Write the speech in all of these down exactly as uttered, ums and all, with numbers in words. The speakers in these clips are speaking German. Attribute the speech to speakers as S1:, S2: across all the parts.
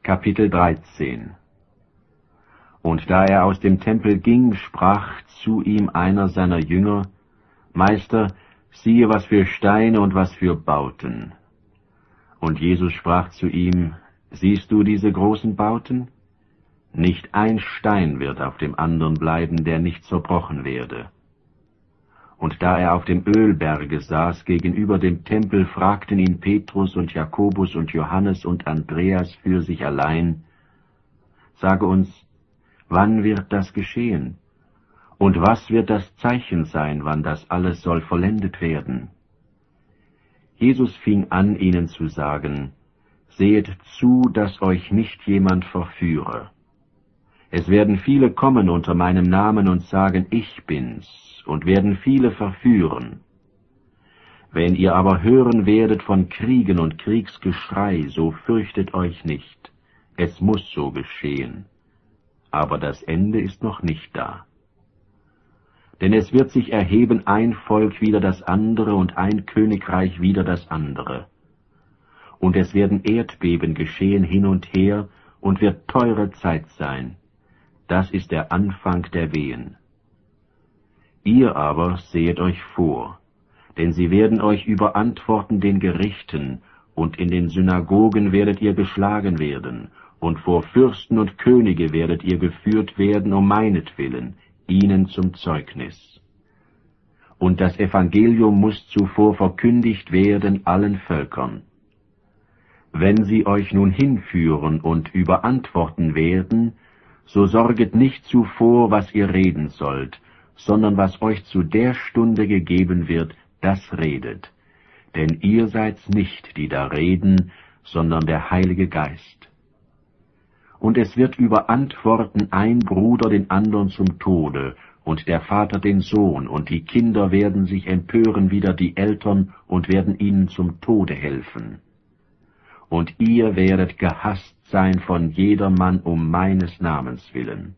S1: Kapitel dreizehn. Und da er aus dem Tempel ging, sprach zu ihm einer seiner Jünger: Meister, siehe, was für Steine und was für Bauten. Und Jesus sprach zu ihm: Siehst du diese großen Bauten? Nicht ein Stein wird auf dem anderen bleiben, der nicht zerbrochen werde. Und da er auf dem Ölberge saß gegenüber dem Tempel, fragten ihn Petrus und Jakobus und Johannes und Andreas für sich allein: Sage uns, wann wird das geschehen? Und was wird das Zeichen sein, wann das alles soll vollendet werden? Jesus fing an, ihnen zu sagen: Sehet zu, dass euch nicht jemand verführe. Es werden viele kommen unter meinem Namen und sagen, ich bin's, und werden viele verführen. Wenn ihr aber hören werdet von Kriegen und Kriegsgeschrei, so fürchtet euch nicht. Es muss so geschehen. Aber das Ende ist noch nicht da. Denn es wird sich erheben ein Volk wider das andere und ein Königreich wider das andere. Und es werden Erdbeben geschehen hin und her, und wird teure Zeit sein. Das ist der Anfang der Wehen. Ihr aber sehet euch vor, denn sie werden euch überantworten den Gerichten, und in den Synagogen werdet ihr geschlagen werden, und vor Fürsten und Könige werdet ihr geführt werden um meinetwillen, ihnen zum Zeugnis. Und das Evangelium muss zuvor verkündigt werden allen Völkern. Wenn sie euch nun hinführen und überantworten werden, so sorget nicht zuvor, was ihr reden sollt, sondern was euch zu der Stunde gegeben wird, das redet. Denn ihr seid's nicht, die da reden, sondern der Heilige Geist. Und es wird überantworten ein Bruder den andern zum Tode, und der Vater den Sohn, und die Kinder werden sich empören wider die Eltern und werden ihnen zum Tode helfen. Und ihr werdet gehasst sein von jedermann um meines Namens willen.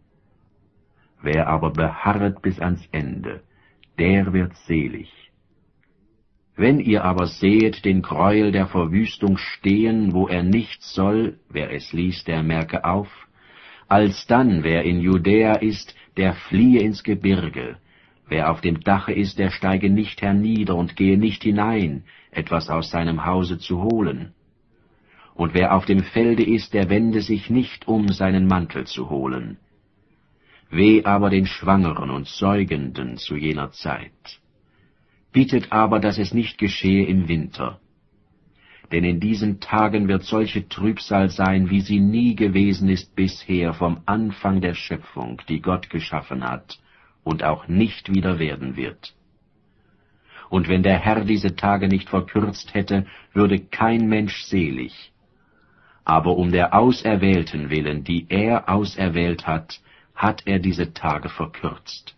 S1: Wer aber beharret bis ans Ende, der wird selig. Wenn ihr aber sehet den Gräuel der Verwüstung stehen, wo er nicht soll, wer es liest, der merke auf, alsdann, wer in Judäa ist, der fliehe ins Gebirge, wer auf dem Dache ist, der steige nicht hernieder und gehe nicht hinein, etwas aus seinem Hause zu holen. Und wer auf dem Felde ist, der wende sich nicht um, seinen Mantel zu holen. Weh aber den Schwangeren und Säugenden zu jener Zeit. Bittet aber, dass es nicht geschehe im Winter. Denn in diesen Tagen wird solche Trübsal sein, wie sie nie gewesen ist bisher vom Anfang der Schöpfung, die Gott geschaffen hat, und auch nicht wieder werden wird. Und wenn der Herr diese Tage nicht verkürzt hätte, würde kein Mensch selig. Aber um der Auserwählten willen, die er auserwählt hat, hat er diese Tage verkürzt.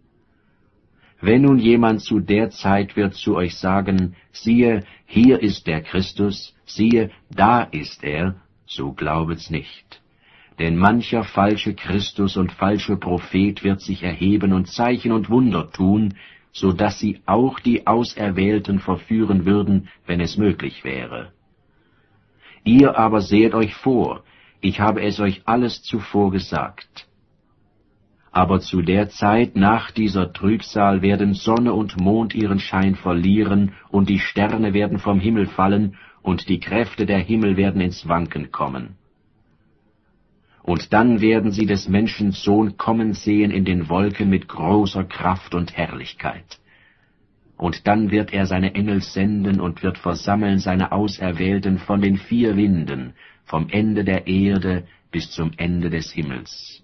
S1: Wenn nun jemand zu der Zeit wird zu euch sagen, siehe, hier ist der Christus, siehe, da ist er, so glaubet's nicht. Denn mancher falsche Christus und falsche Prophet wird sich erheben und Zeichen und Wunder tun, so dass sie auch die Auserwählten verführen würden, wenn es möglich wäre. Ihr aber sehet euch vor, ich habe es euch alles zuvor gesagt. Aber zu der Zeit nach dieser Trübsal werden Sonne und Mond ihren Schein verlieren, und die Sterne werden vom Himmel fallen, und die Kräfte der Himmel werden ins Wanken kommen. Und dann werden sie des Menschen Sohn kommen sehen in den Wolken mit großer Kraft und Herrlichkeit. Und dann wird er seine Engel senden und wird versammeln seine Auserwählten von den vier Winden, vom Ende der Erde bis zum Ende des Himmels.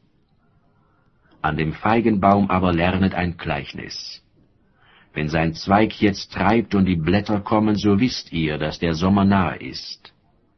S1: An dem Feigenbaum aber lernet ein Gleichnis. Wenn sein Zweig jetzt treibt und die Blätter kommen, so wisst ihr, dass der Sommer nahe ist.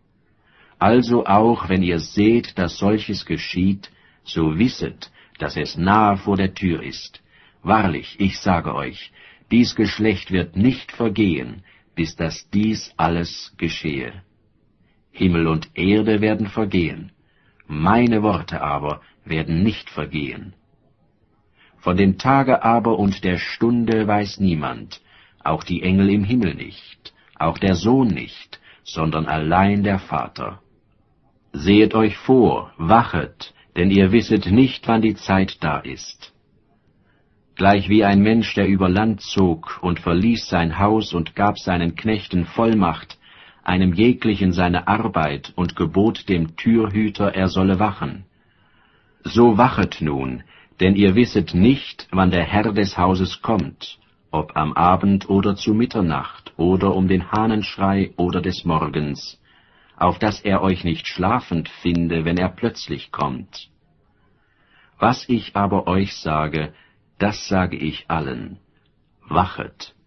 S1: Also auch, wenn ihr seht, dass solches geschieht, so wisset, dass es nahe vor der Tür ist. Wahrlich, ich sage euch, dies Geschlecht wird nicht vergehen, bis dass dies alles geschehe. Himmel und Erde werden vergehen, meine Worte aber werden nicht vergehen. Von dem Tage aber und der Stunde weiß niemand, auch die Engel im Himmel nicht, auch der Sohn nicht, sondern allein der Vater. Sehet euch vor, wachet, denn ihr wisset nicht, wann die Zeit da ist. Gleich wie ein Mensch, der über Land zog und verließ sein Haus und gab seinen Knechten Vollmacht, einem jeglichen seine Arbeit, und gebot dem Türhüter, er solle wachen. So wachet nun, denn ihr wisset nicht, wann der Herr des Hauses kommt, ob am Abend oder zu Mitternacht oder um den Hahnenschrei oder des Morgens, auf dass er euch nicht schlafend finde, wenn er plötzlich kommt. Was ich aber euch sage, das sage ich allen: Wachet